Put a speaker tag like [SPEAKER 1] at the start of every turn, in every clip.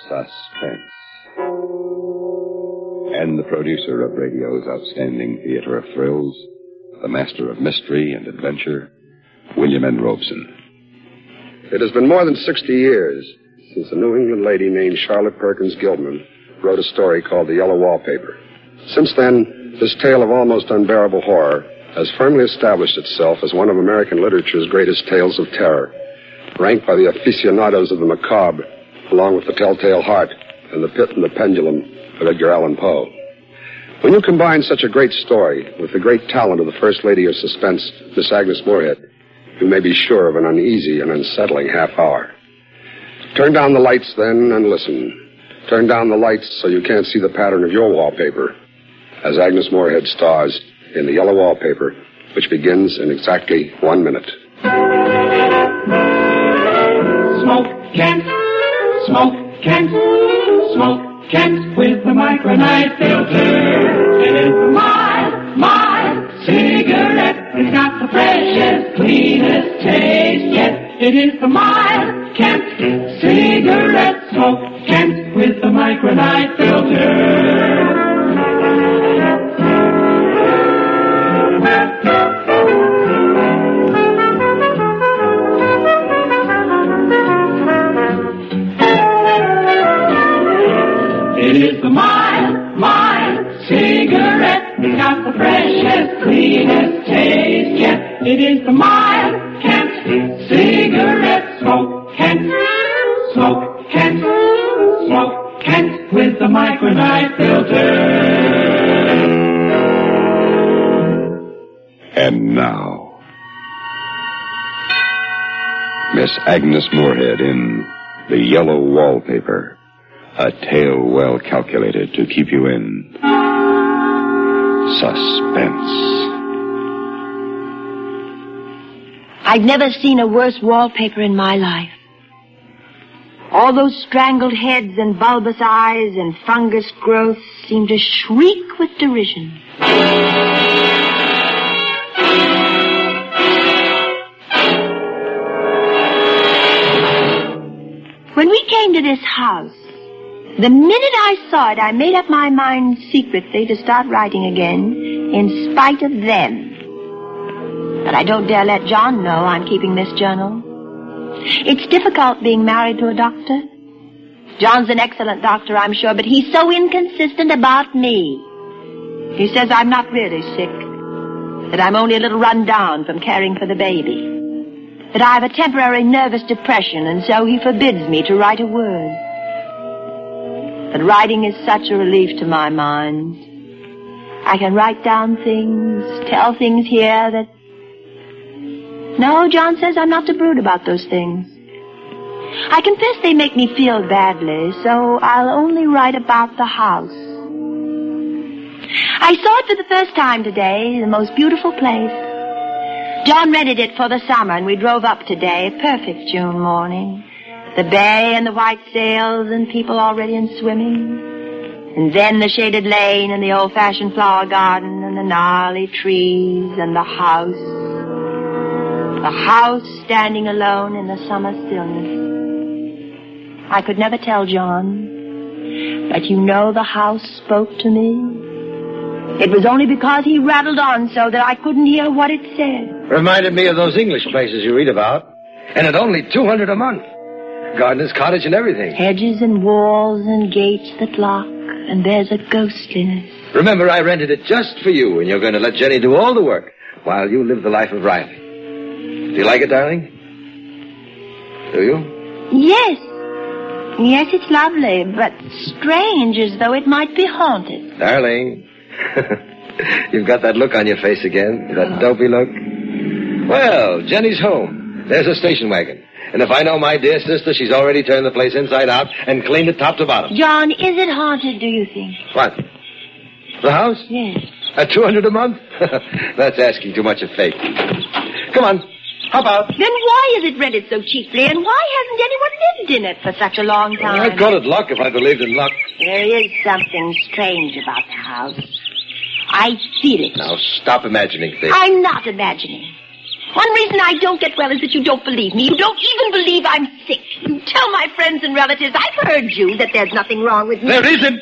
[SPEAKER 1] Suspense. And the producer of radio's outstanding theater of thrills, the master of mystery and adventure, William N. Robeson.
[SPEAKER 2] It has been more than 60 years since a New England lady named Charlotte Perkins Gilman wrote a story called The Yellow Wallpaper. Since then, this tale of almost unbearable horror has firmly established itself as one of American literature's greatest tales of terror, ranked by the aficionados of the macabre, along with The Telltale Heart and The Pit and the Pendulum of Edgar Allan Poe. When you combine such a great story with the great talent of the First Lady of Suspense, Miss Agnes Moorehead, you may be sure of an uneasy and unsettling half hour. Turn down the lights, then, and listen. Turn down the lights so you can't see the pattern of your wallpaper, as Agnes Moorehead stars in The Yellow Wallpaper, which begins in exactly 1 minute.
[SPEAKER 3] Smoke Kent, smoke Kent, smoke Kent with the micronite filter. It is the mild cigarette. It's got the freshest, cleanest taste yet. It is the mild Kent cigarette. Smoke Kent with the micronite filter. It is the mild cigarette. It's got the freshest, cleanest taste yet. It is the mild Kent cigarette. Smoke Kent, smoke Kent, smoke Kent with the micronite filter.
[SPEAKER 1] And now, Miss Agnes Moorehead in The Yellow Wallpaper, a tale well calculated to keep you in suspense.
[SPEAKER 4] I've never seen a worse wallpaper in my life. All those strangled heads and bulbous eyes and fungus growths seem to shriek with derision. When we came to this house, the minute I saw it, I made up my mind secretly to start writing again, in spite of them. But I don't dare let John know I'm keeping this journal. It's difficult being married to a doctor. John's an excellent doctor, I'm sure, but he's so inconsistent about me. He says I'm not really sick, that I'm only a little run down from caring for the baby, that I have a temporary nervous depression, and so he forbids me to write a word. But writing is such a relief to my mind. I can write down things, tell things here that... No, John says I'm not to brood about those things. I confess they make me feel badly, so I'll only write about the house. I saw it for the first time today, the most beautiful place. John rented it for the summer, and we drove up today, a perfect June morning. The bay and the white sails and people already in swimming. And then the shaded lane and the old-fashioned flower garden and the gnarly trees and the house. The house standing alone in the summer stillness. I could never tell John, but you know the house spoke to me. It was only because he rattled on so that I couldn't hear what it said.
[SPEAKER 5] Reminded me of those English places you read about. And at only $200 a month. Gardener's cottage and everything.
[SPEAKER 4] Hedges and walls and gates that lock, and there's a ghostliness.
[SPEAKER 5] Remember, I rented it just for you, and you're going to let Jenny do all the work while you live the life of Riley. Do you like it, darling? Do you?
[SPEAKER 4] Yes. Yes, it's lovely, but strange, as though it might be haunted.
[SPEAKER 5] Darling, you've got that look on your face again, that dopey look. Well, Jenny's home. There's a station wagon. And if I know my dear sister, she's already turned the place inside out and cleaned it top to bottom.
[SPEAKER 4] John, is it haunted, do you think?
[SPEAKER 5] What? The house?
[SPEAKER 4] Yes.
[SPEAKER 5] At $200 a month? That's asking too much of fate. Come on. Hop out.
[SPEAKER 4] Then why is it rented so cheaply, and why hasn't anyone lived in it for such a long time?
[SPEAKER 5] I'd call it luck if I believed in luck.
[SPEAKER 4] There is something strange about the house. I feel it.
[SPEAKER 5] Now, stop imagining things.
[SPEAKER 4] I'm not imagining. One reason I don't get well is that you don't believe me. You don't even believe I'm sick. You tell my friends and relatives, I've heard you, that there's nothing wrong with me.
[SPEAKER 5] There isn't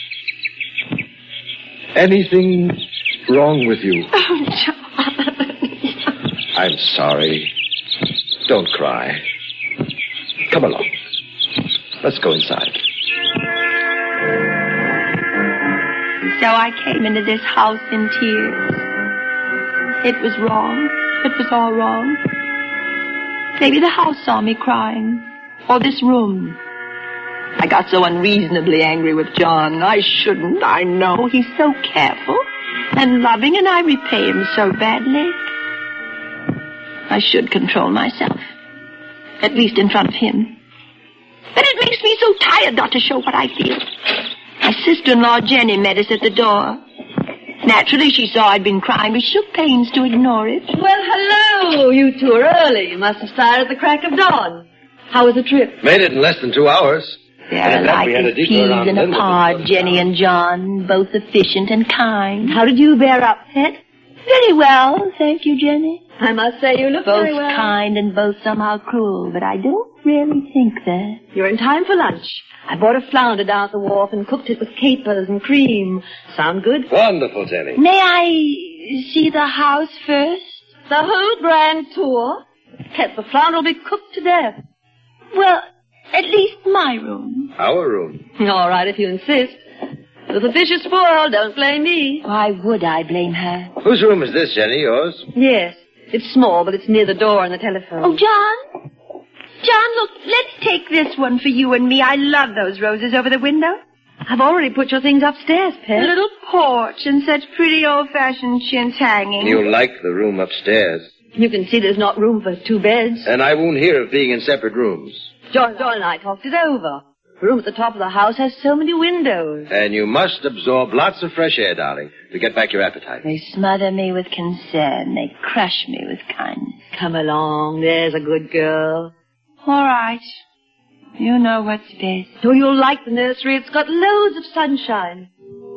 [SPEAKER 5] anything wrong with you.
[SPEAKER 4] Oh, John.
[SPEAKER 5] I'm sorry. Don't cry. Come along. Let's go inside.
[SPEAKER 4] So I came into this house in tears. It was wrong. It was all wrong. Maybe the house saw me crying. Or this room. I got so unreasonably angry with John. I shouldn't, I know. He's so careful and loving, and I repay him so badly. I should control myself. At least in front of him. But it makes me so tired not to show what I feel. My sister-in-law, Jenny, met us at the door. Naturally, she saw I'd been crying, but shook pains to ignore it.
[SPEAKER 6] Well, hello. You two are early. You must have started at the crack of dawn. How was the trip?
[SPEAKER 5] Made it in less than 2 hours.
[SPEAKER 4] They're alike as peas in a pod, Jenny and John, both efficient and kind.
[SPEAKER 6] How did you bear up, pet?
[SPEAKER 4] Very well, thank you, Jenny.
[SPEAKER 6] I must say you look
[SPEAKER 4] Both
[SPEAKER 6] very well.
[SPEAKER 4] kind and both somehow cruel, but I don't really think that.
[SPEAKER 6] You're in time for lunch. I bought a flounder down at the wharf and cooked it with capers and cream. Sound good?
[SPEAKER 5] Wonderful, Jenny.
[SPEAKER 4] May I see the house first?
[SPEAKER 6] The whole grand tour? Pet, the flounder will be cooked to death.
[SPEAKER 4] Well, at least my room.
[SPEAKER 5] Our room.
[SPEAKER 6] All right, if you insist. If the fish is spoiled, don't blame me.
[SPEAKER 4] Why would I blame her?
[SPEAKER 5] Whose room is this, Jenny? Yours?
[SPEAKER 6] Yes. It's small, but it's near the door and the telephone.
[SPEAKER 4] Oh, John? John, look, let's take this one for you and me. I love those roses over the window.
[SPEAKER 6] I've already put your things upstairs, Pet.
[SPEAKER 4] A little porch and such pretty old-fashioned chintz hanging.
[SPEAKER 5] You like the room upstairs.
[SPEAKER 6] You can see there's not room for 2 beds.
[SPEAKER 5] And I won't hear of being in separate rooms.
[SPEAKER 6] John and I talked it over. The room at the top of the house has so many windows.
[SPEAKER 5] And you must absorb lots of fresh air, darling, to get back your appetite.
[SPEAKER 4] They smother me with concern. They crush me with kindness.
[SPEAKER 6] Come along, there's a good girl.
[SPEAKER 4] All right. You know what's best.
[SPEAKER 6] Oh, you'll like the nursery. It's got loads of sunshine.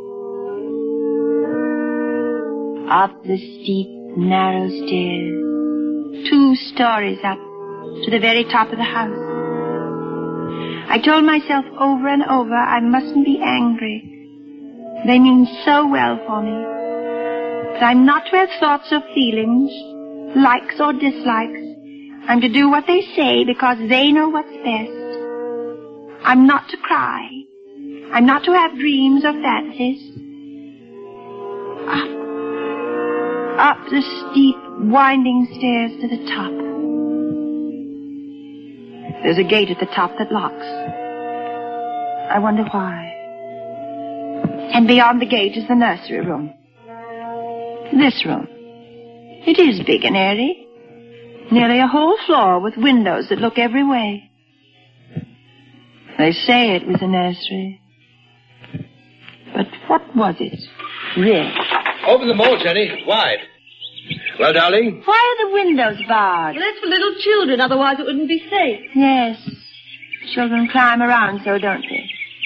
[SPEAKER 4] Up the steep, narrow stairs. 2 stories up to the very top of the house. I told myself over and over I mustn't be angry. They mean so well for me. But I'm not to have thoughts or feelings, likes or dislikes. I'm to do what they say because they know what's best. I'm not to cry. I'm not to have dreams or fancies. Up the steep, winding stairs to the top. There's a gate at the top that locks. I wonder why. And beyond the gate is the nursery room. This room. It is big and airy. Nearly a whole floor with windows that look every way. They say it was a nursery. But what was it, really?
[SPEAKER 5] Open them all, Jenny. Wide. Well, darling?
[SPEAKER 4] Why are the windows barred?
[SPEAKER 6] Well, that's for little children, otherwise it wouldn't be safe.
[SPEAKER 4] Yes. Children climb around so, don't they?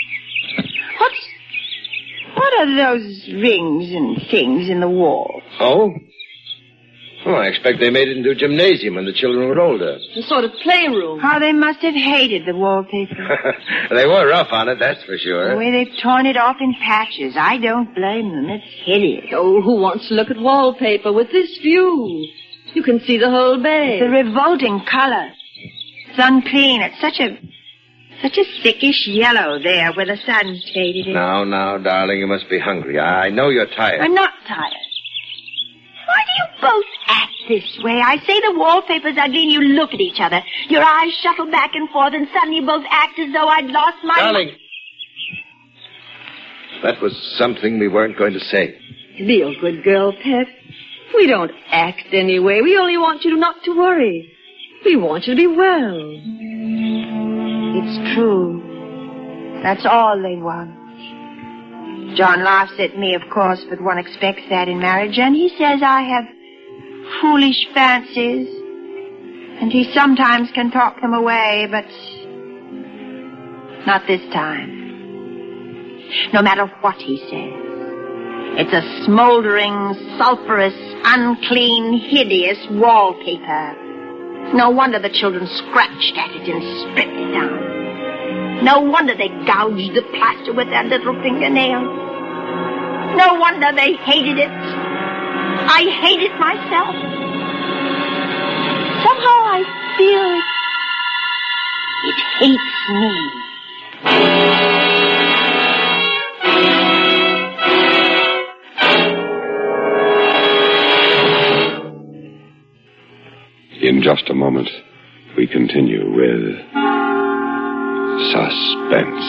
[SPEAKER 4] What are those rings and things in the wall?
[SPEAKER 5] Oh? Oh, I expect they made it into a gymnasium when the children were older.
[SPEAKER 6] A sort of playroom.
[SPEAKER 4] How they must have hated the wallpaper.
[SPEAKER 5] They were rough on it, that's for sure.
[SPEAKER 4] The way they've torn it off in patches. I don't blame them. It's hideous.
[SPEAKER 6] Oh, who wants to look at wallpaper with this view? You can see the whole bay.
[SPEAKER 4] It's a revolting color. It's unclean. It's such a thickish yellow there where the sun faded in.
[SPEAKER 5] Now, darling, you must be hungry. I know you're tired.
[SPEAKER 4] I'm not tired. Why do you both act this way? I say the wallpaper's ugly and you look at each other. Your eyes shuffle back and forth and suddenly you both act as though I'd lost my...
[SPEAKER 5] Darling, that was something we weren't going to say.
[SPEAKER 6] Be a good girl, Pet. We don't act anyway. We only want you not to worry. We want you to be well.
[SPEAKER 4] It's true. That's all they want. John laughs at me, of course, but one expects that in marriage, and he says I have foolish fancies, and he sometimes can talk them away, but not this time. No matter what he says. It's a smoldering, sulphurous, unclean, hideous wallpaper. No wonder the children scratched at it and stripped it down. No wonder they gouged the plaster with their little fingernails. No wonder they hated it. I hate it myself. Somehow I feel it hates me.
[SPEAKER 1] In just a moment, we continue with Suspense.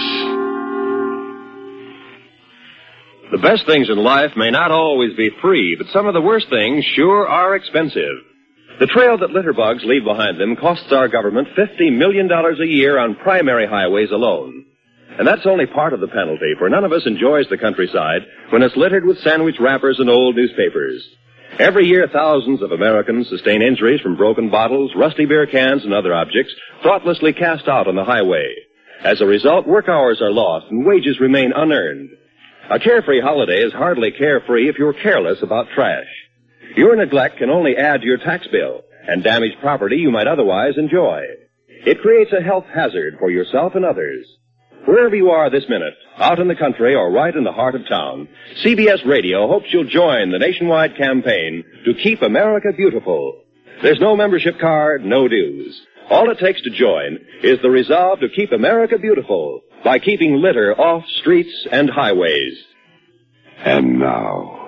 [SPEAKER 7] The best things in life may not always be free, but some of the worst things sure are expensive. The trail that litter bugs leave behind them costs our government $50 million a year on primary highways alone. And that's only part of the penalty, for none of us enjoys the countryside when it's littered with sandwich wrappers and old newspapers. Every year, thousands of Americans sustain injuries from broken bottles, rusty beer cans, and other objects thoughtlessly cast out on the highway. As a result, work hours are lost and wages remain unearned. A carefree holiday is hardly carefree if you're careless about trash. Your neglect can only add to your tax bill and damage property you might otherwise enjoy. It creates a health hazard for yourself and others. Wherever you are this minute, out in the country or right in the heart of town, CBS Radio hopes you'll join the nationwide campaign to keep America beautiful. There's no membership card, no dues. All it takes to join is the resolve to keep America beautiful by keeping litter off streets and highways.
[SPEAKER 1] And now,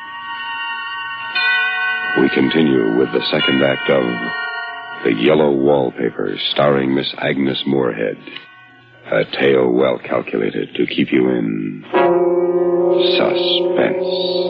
[SPEAKER 1] we continue with the second act of The Yellow Wallpaper, starring Miss Agnes Moorehead. A tale well calculated to keep you in suspense.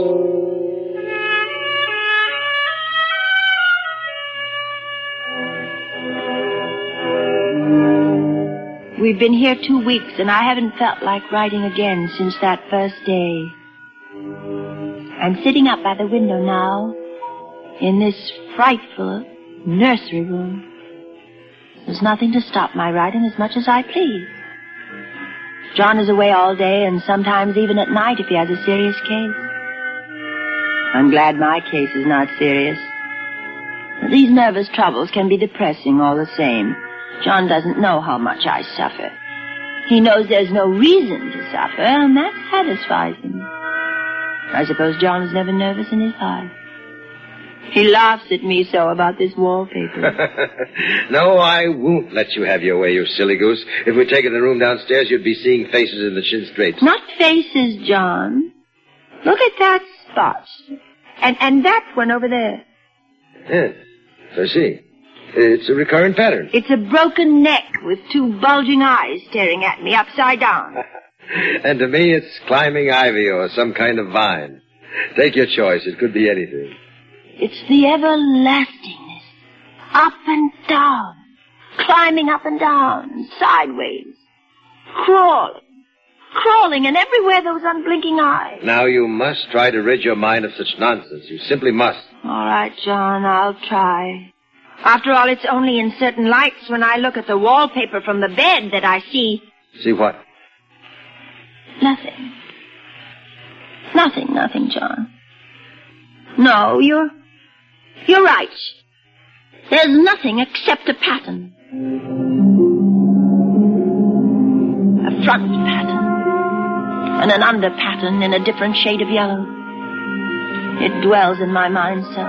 [SPEAKER 4] We've been here 2 weeks, and I haven't felt like writing again since that first day. I'm sitting up by the window now, in this frightful nursery room. There's nothing to stop my writing as much as I please. John is away all day, and sometimes even at night if he has a serious case. I'm glad my case is not serious. But these nervous troubles can be depressing all the same. John doesn't know how much I suffer. He knows there's no reason to suffer, and that satisfies him. I suppose John was never nervous in his life. He laughs at me so about this wallpaper.
[SPEAKER 5] No, I won't let you have your way, you silly goose. If we take it in the room downstairs, you'd be seeing faces in the chintz drapes.
[SPEAKER 4] Not faces, John. Look at that spot. And that one over there.
[SPEAKER 5] Yes, I see. It's a recurrent pattern.
[SPEAKER 4] It's a broken neck with 2 bulging eyes staring at me upside down.
[SPEAKER 5] And to me, it's climbing ivy or some kind of vine. Take your choice. It could be anything.
[SPEAKER 4] It's the everlastingness. Up and down. Climbing up and down. Sideways. Crawling, and everywhere those unblinking eyes.
[SPEAKER 5] Now you must try to rid your mind of such nonsense. You simply must.
[SPEAKER 4] All right, John, I'll try. After all, it's only in certain lights when I look at the wallpaper from the bed that I see...
[SPEAKER 5] See what?
[SPEAKER 4] Nothing. Nothing, John. No, you're right. There's nothing except a pattern. A front pattern. And an under pattern in a different shade of yellow. It dwells in my mind so.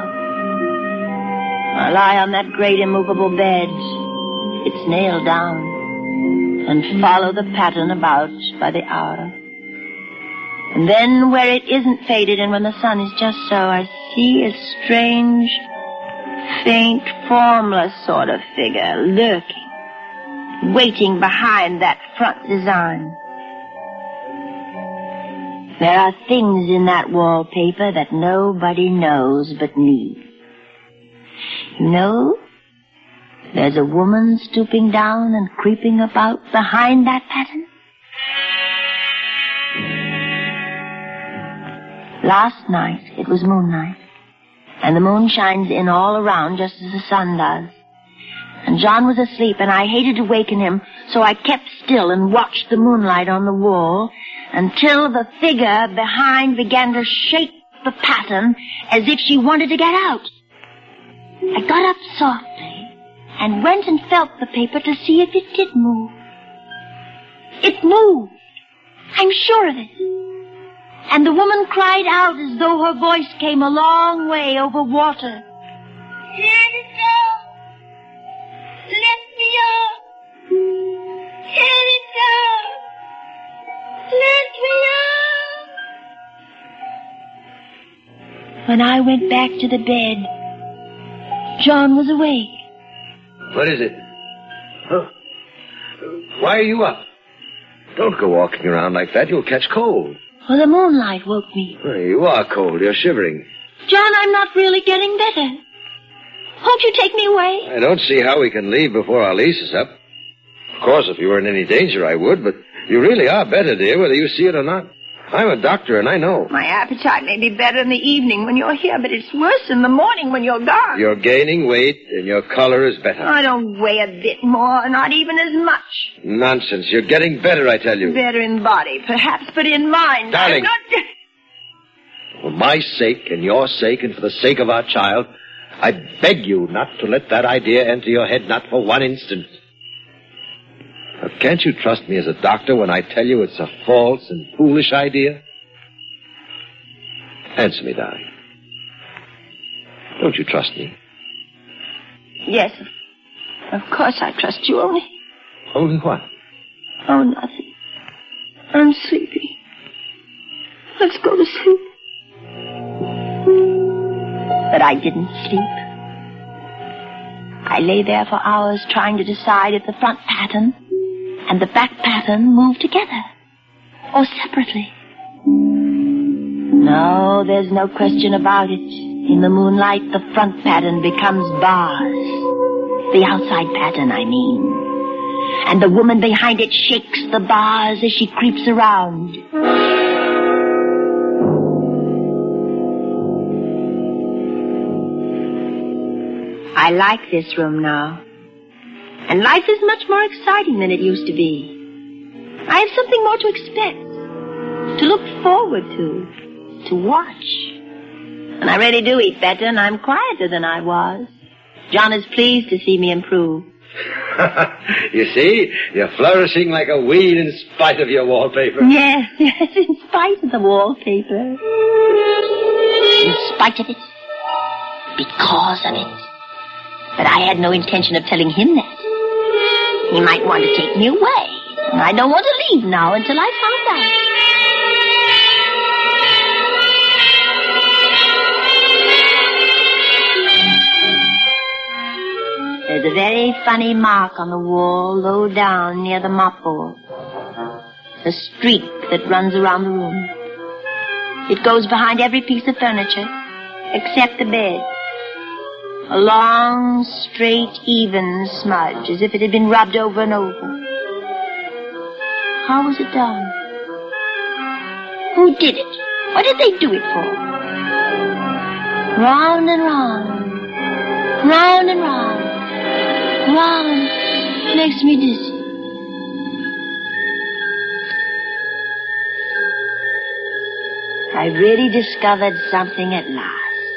[SPEAKER 4] I lie on that great immovable bed. It's nailed down. And follow the pattern about by the hour. And then where it isn't faded and when the sun is just so, I see a strange, faint, formless sort of figure lurking, waiting behind that front design. There are things in that wallpaper that nobody knows but me. You know, there's a woman stooping down and creeping about behind that pattern. Last night, it was moonlight, and the moon shines in all around just as the sun does. And John was asleep, and I hated to waken him, so I kept still and watched the moonlight on the wall until the figure behind began to shake the pattern as if she wanted to get out. I got up softly and went and felt the paper to see if it did move. It moved. I'm sure of it. And the woman cried out as though her voice came a long way over water. Let it go. Let me out. Let it go. Let me out. When I went back to the bed, John was awake.
[SPEAKER 5] What is it? Huh? Why are you up? Don't go walking around like that. You'll catch cold.
[SPEAKER 4] Well, the moonlight woke me.
[SPEAKER 5] You are cold. You're shivering.
[SPEAKER 4] John, I'm not really getting better. Won't you take me away?
[SPEAKER 5] I don't see how we can leave before our lease is up. Of course, if you were in any danger, I would, but you really are better, dear, whether you see it or not. I'm a doctor, and I know.
[SPEAKER 4] My appetite may be better in the evening when you're here, but it's worse in the morning when you're gone.
[SPEAKER 5] You're gaining weight, and your color is better.
[SPEAKER 4] I don't weigh a bit more, not even as much.
[SPEAKER 5] Nonsense. You're getting better, I tell you.
[SPEAKER 4] Better in body, perhaps, but in mind,
[SPEAKER 5] Darling.
[SPEAKER 4] I'm not...
[SPEAKER 5] For my sake, and your sake, and for the sake of our child, I beg you not to let that idea enter your head, not for one instant. Now, can't you trust me as a doctor when I tell you it's a false and foolish idea? Answer me, darling. Don't you trust me?
[SPEAKER 4] Yes, of course I trust you, only...
[SPEAKER 5] Only what?
[SPEAKER 4] Oh, nothing. I'm sleepy. Let's go to sleep. But I didn't sleep. I lay there for hours trying to decide if the front pattern and the back pattern moved together or separately. No, there's no question about it. In the moonlight, the front pattern becomes bars. The outside pattern, I mean. And the woman behind it shakes the bars as she creeps around. I like this room now. And life is much more exciting than it used to be. I have something more to expect, to look forward to watch. And I really do eat better, and I'm quieter than I was. John is pleased to see me improve.
[SPEAKER 5] You see, you're flourishing like a weed in spite of your wallpaper.
[SPEAKER 4] Yes, in spite of the wallpaper. In spite of it. Because of it. But I had no intention of telling him that. He might want to take me away. And I don't want to leave now until I found out. There's a very funny mark on the wall low down near the mopboard. A streak that runs around the room. It goes behind every piece of furniture, except the bed. A long, straight, even smudge, as if it had been rubbed over and over. How was it done? Who did it? What did they do it for? Round and round. Round and round. Round. Makes me dizzy. I've really discovered something at last.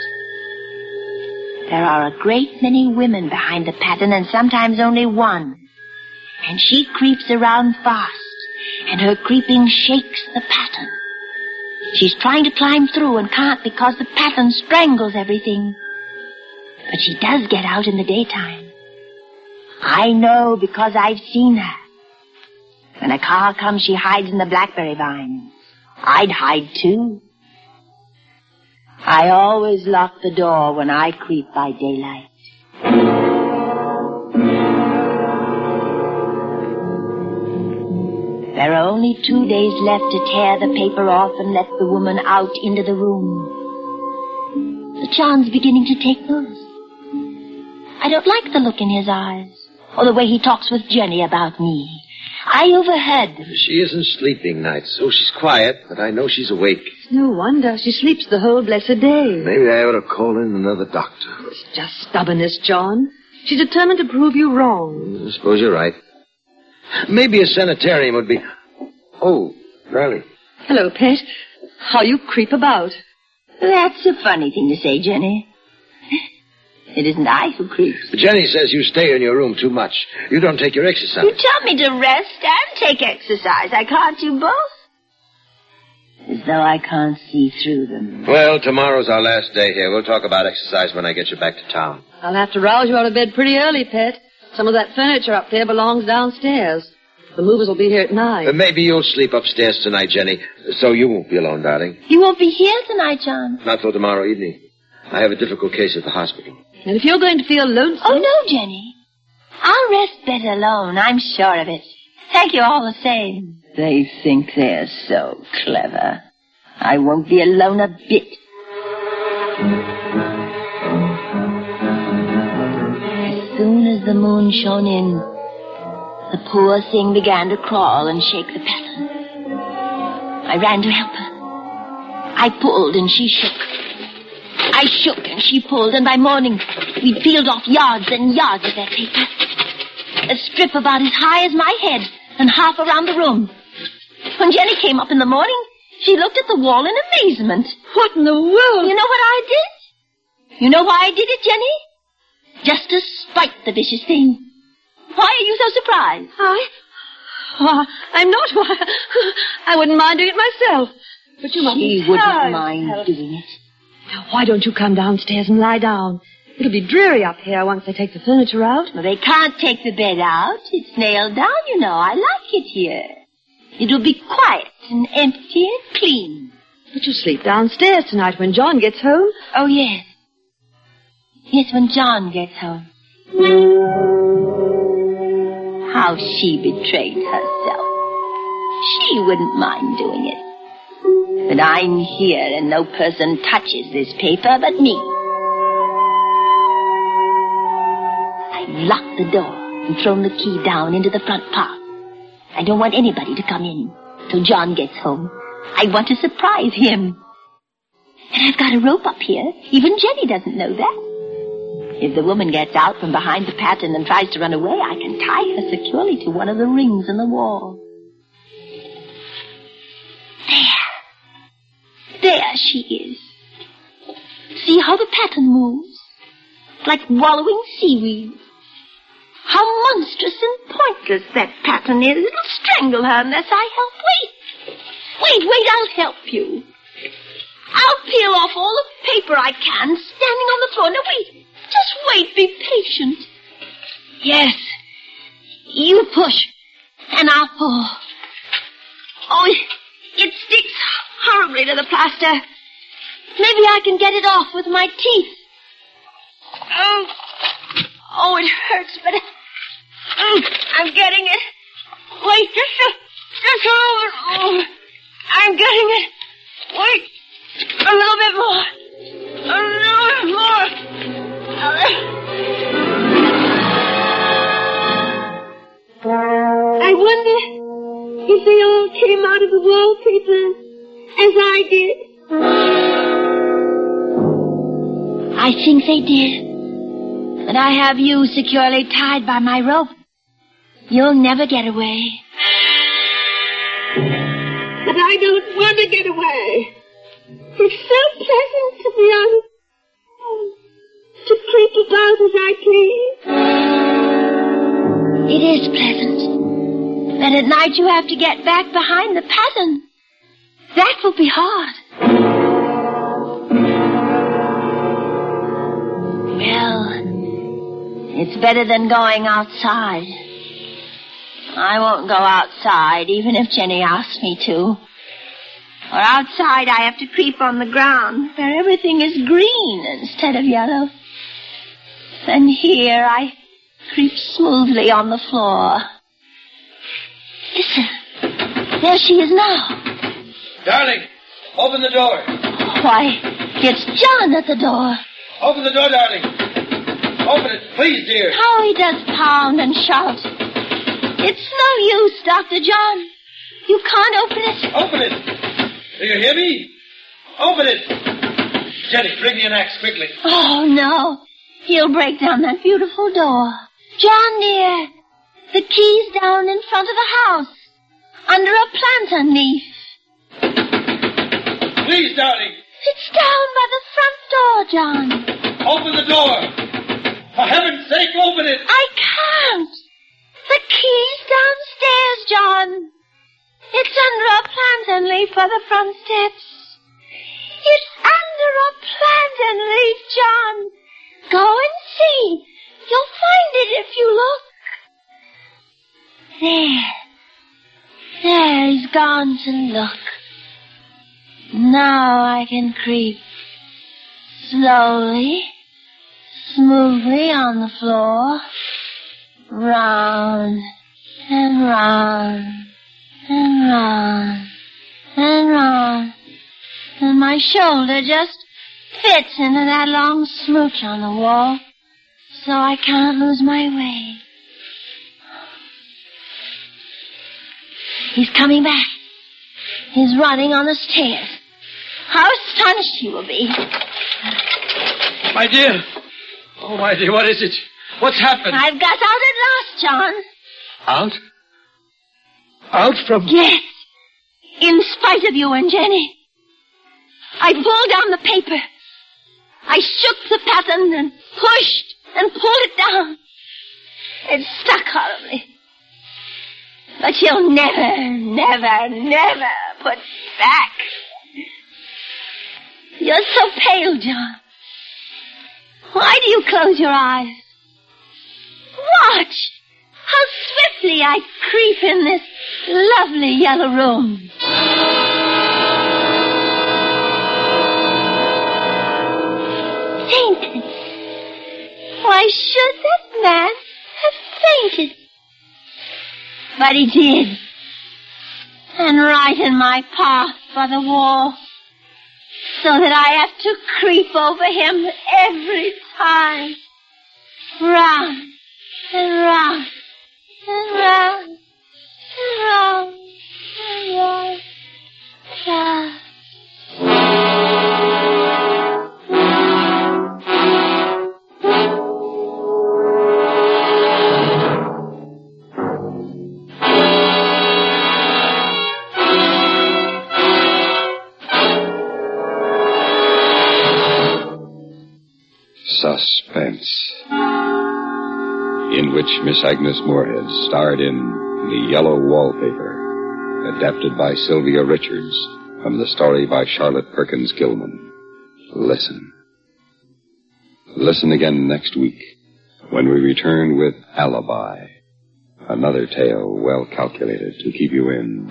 [SPEAKER 4] There are a great many women behind the pattern, and sometimes only one. And she creeps around fast, and her creeping shakes the pattern. She's trying to climb through and can't because the pattern strangles everything. But she does get out in the daytime. I know because I've seen her. When a car comes, she hides in the blackberry vines. I'd hide too. I always lock the door when I creep by daylight. There are only 2 days left to tear the paper off and let the woman out into the room. The John's beginning to take notice. I don't like the look in his eyes, or the way he talks with Jenny about me. I overheard them.
[SPEAKER 5] She isn't sleeping nights, so she's quiet, but I know she's awake.
[SPEAKER 6] No wonder. She sleeps the whole blessed day.
[SPEAKER 5] Maybe I ought to call in another doctor.
[SPEAKER 6] It's just stubbornness, John. She's determined to prove you wrong.
[SPEAKER 5] I suppose you're right. Maybe a sanitarium would be... Oh, Riley.
[SPEAKER 6] Hello, Pet. How you creep about.
[SPEAKER 4] That's a funny thing to say, Jenny. It isn't I who creeps.
[SPEAKER 5] Jenny says you stay in your room too much. You don't take your exercise.
[SPEAKER 4] You tell me to rest and take exercise. I can't do both. As though I can't see through them.
[SPEAKER 5] Well, tomorrow's our last day here. We'll talk about exercise when I get you back to town.
[SPEAKER 6] I'll have to rouse you out of bed pretty early, Pet. Some of that furniture up there belongs downstairs. The movers will be here at 9.
[SPEAKER 5] Maybe you'll sleep upstairs tonight, Jenny, so you won't be alone, darling.
[SPEAKER 4] You won't be here tonight, John.
[SPEAKER 5] Not till tomorrow evening. I have a difficult case at the hospital.
[SPEAKER 6] And if you're going to feel lonesome...
[SPEAKER 4] Oh, no, Jenny. I'll rest better alone. I'm sure of it. Thank you all the same. They think they're so clever. I won't be alone a bit. As soon as the moon shone in, the poor thing began to crawl and shake the pattern. I ran to help her. I pulled and she shook. I shook and she pulled, and by morning we'd peeled off yards and yards of that paper. A strip about as high as my head and half around the room. When Jenny came up in the morning, she looked at the wall in amazement.
[SPEAKER 6] What in the world?
[SPEAKER 4] You know what I did? You know why I did it, Jenny? Just to spite the vicious thing. Why are you so surprised?
[SPEAKER 6] I'm not. I wouldn't mind doing it myself. But you mustn't.
[SPEAKER 4] She wouldn't mind doing it.
[SPEAKER 6] Now, why don't you come downstairs and lie down? It'll be dreary up here once they take the furniture out.
[SPEAKER 4] Well, they can't take the bed out. It's nailed down, you know. I like it here. It'll be quiet and empty and clean.
[SPEAKER 6] But you'll sleep downstairs tonight when John gets home.
[SPEAKER 4] Oh, yes. Yes, when John gets home. How she betrayed herself. She wouldn't mind doing it. But I'm here and no person touches this paper but me. I've locked the door and thrown the key down into the front park. I don't want anybody to come in till John gets home. I want to surprise him. And I've got a rope up here. Even Jenny doesn't know that. If the woman gets out from behind the pattern and tries to run away, I can tie her securely to one of the rings in the wall. There she is. See how the pattern moves? Like wallowing seaweed. How monstrous and pointless that pattern is. It'll strangle her unless I help. Wait, I'll help you. I'll peel off all the paper I can, standing on the floor. Now, wait. Just wait. Be patient. Yes. You push, and I'll pull. Oh, it sticks horribly to the plaster. Maybe I can get it off with my teeth. Oh, it hurts, but I'm getting it. Wait, just a little. Oh, I'm getting it. Wait, a little bit more. A little bit more. I wonder if they all came out of the wallpaper as I did. I think they did. But I have you securely tied by my rope. You'll never get away. But I don't want to get away. It's so pleasant to be on, to creep about as I please. It is pleasant. Then at night you have to get back behind the pattern. That will be hard. Well, it's better than going outside. I won't go outside, even if Jenny asks me to. For outside I have to creep on the ground, where everything is green instead of yellow. And here I creep smoothly on the floor. Listen, there she is now.
[SPEAKER 5] Darling, open the door.
[SPEAKER 4] Why, it's John at the door.
[SPEAKER 5] Open the door, darling. Open it, please, dear.
[SPEAKER 4] How he does pound and shout. It's no use, Dr. John. You can't open it.
[SPEAKER 5] Open it. Do you hear me? Open it. Jenny, bring me an axe quickly.
[SPEAKER 4] Oh, no. He'll break down that beautiful door. John, dear, the key's down in front of the house, under a plantain leaf.
[SPEAKER 5] Please, darling,
[SPEAKER 4] It's down by the front door, John.
[SPEAKER 3] Open the door. For heaven's sake, open it.
[SPEAKER 4] I can't. The key's downstairs, John. It's under a plantain leaf by the front steps. It's under a plantain leaf, John. Go and see. You'll find it if you look. There, he's gone to look. Now I can creep slowly, smoothly on the floor, round and round and round and round. And my shoulder just fits into that long smooch on the wall, so I can't lose my way. He's coming back. He's running on the stairs. How astonished he will be.
[SPEAKER 3] My dear. Oh, my dear, what is it? What's happened?
[SPEAKER 4] I've got out at last, John.
[SPEAKER 3] Out? Out from...
[SPEAKER 4] Yes. In spite of you and Jenny. I pulled down the paper. I shook the pattern and pushed and pulled it down. It stuck horribly. But you'll never, never, never put back. You're so pale, John. Why do you close your eyes? Watch how swiftly I creep in this lovely yellow room. Fainted. Why should that man have fainted? But he did. And right in my path by the wall. So that I have to creep over him every time. Round and round and round and round and round.
[SPEAKER 1] Suspense, in which Miss Agnes Moorehead starred in The Yellow Wallpaper, adapted by Sylvia Richards from the story by Charlotte Perkins Gilman. Listen. Listen again next week when we return with Alibi, another tale well calculated to keep you in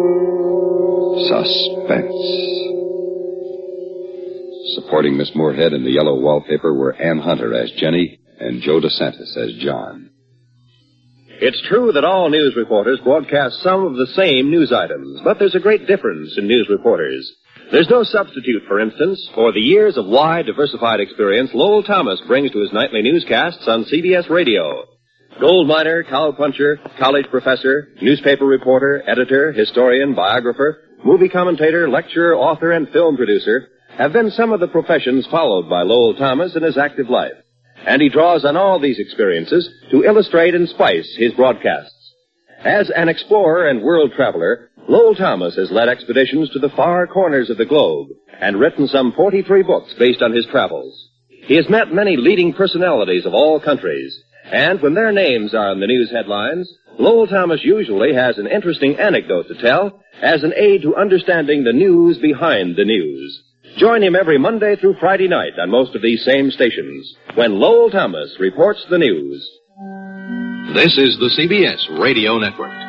[SPEAKER 1] suspense. Supporting Miss Moorehead in The Yellow Wallpaper were Ann Hunter as Jenny and Joe DeSantis as John.
[SPEAKER 7] It's true that all news reporters broadcast some of the same news items, but there's a great difference in news reporters. There's no substitute, for instance, for the years of wide, diversified experience Lowell Thomas brings to his nightly newscasts on CBS Radio. Gold miner, cowpuncher, college professor, newspaper reporter, editor, historian, biographer, movie commentator, lecturer, author, and film producer have been some of the professions followed by Lowell Thomas in his active life. And he draws on all these experiences to illustrate and spice his broadcasts. As an explorer and world traveler, Lowell Thomas has led expeditions to the far corners of the globe and written some 43 books based on his travels. He has met many leading personalities of all countries, and when their names are in the news headlines, Lowell Thomas usually has an interesting anecdote to tell as an aid to understanding the news behind the news. Join him every Monday through Friday night on most of these same stations when Lowell Thomas reports the news.
[SPEAKER 8] This is the CBS Radio Network.